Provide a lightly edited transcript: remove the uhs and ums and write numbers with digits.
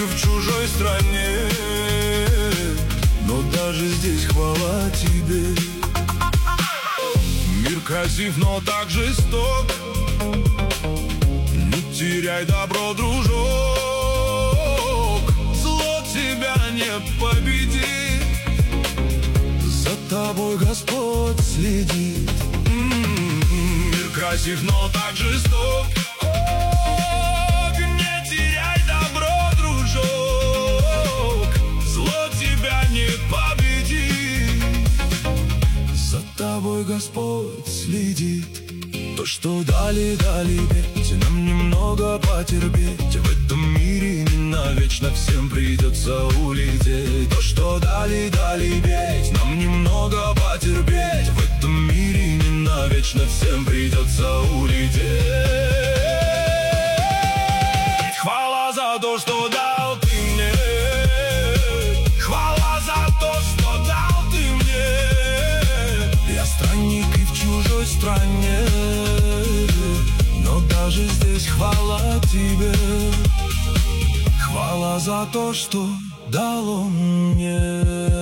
странник в чужой стране, но даже здесь хвала тебе. Мир красив, но так жесток, не теряй добро, дружок. Зло тебя не победит, за тобой Господь следит. Мир красив, но так жесток, не теряй добро, дружок. Зло тебя не победит, за тобой Господь следит. То, что дали ведь нам немного потерпеть. В этом мире не навечно, всем придется улететь. То, что дали ведь нам немного потерпеть. В этом мире не навечно, всем придется улететь. Хвала за то, что дал ты мне, хвала за то, что дал ты мне. Я странник и в чужой стране, но даже здесь хвала тебе. Хвала за то, что дал он мне.